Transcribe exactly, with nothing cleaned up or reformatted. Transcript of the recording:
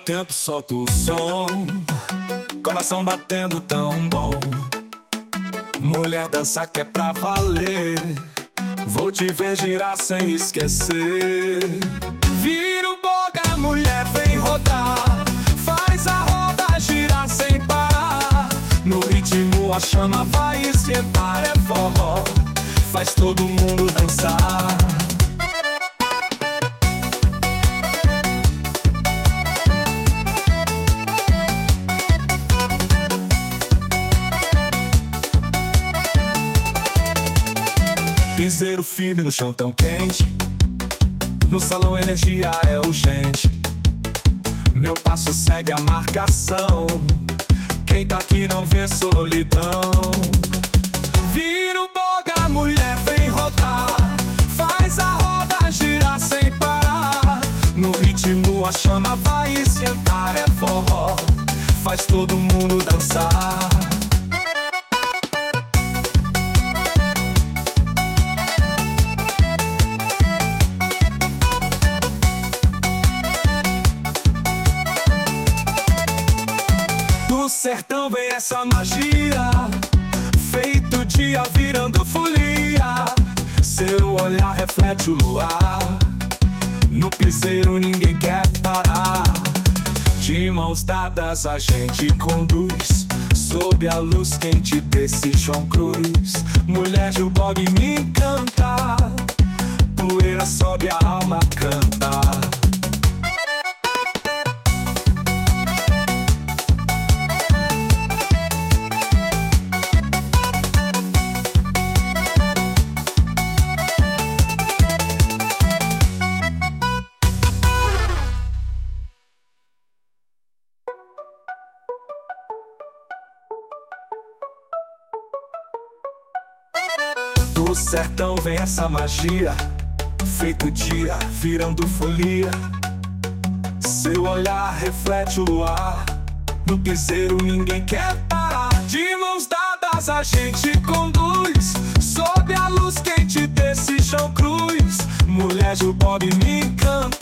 tempo solta o som, coração batendo tão bom. Mulher, dança que é pra valer, vou te ver girar sem esquecer. Vira o boga, mulher, vem rodar, faz a roda girar sem parar. No ritmo a chama vai esquentar, é forró, faz todo mundo dançar. Piseiro firme no chão tão quente, no salão energia é urgente. Meu passo segue a marcação, quem tá aqui não vê solidão. Vira o boga, mulher, vem rodar, faz a roda girar sem parar. No ritmo a chama vai esquentar, é forró, faz todo mundo dançar. Do sertão vem essa magia, feito dia virando folia. Seu olhar reflete o luar, no piseiro ninguém quer parar. De mãos dadas a gente conduz, sob a luz quente desse chão cruz. Mulher, o bog me encanta, poeira sobe, a alma canta. Do sertão vem essa magia, feito dia virando folia. Seu olhar reflete o luar, no piseiro ninguém quer parar. De mãos dadas a gente conduz, sob a luz quente desse chão cruz. Mulher, o bob me encanta,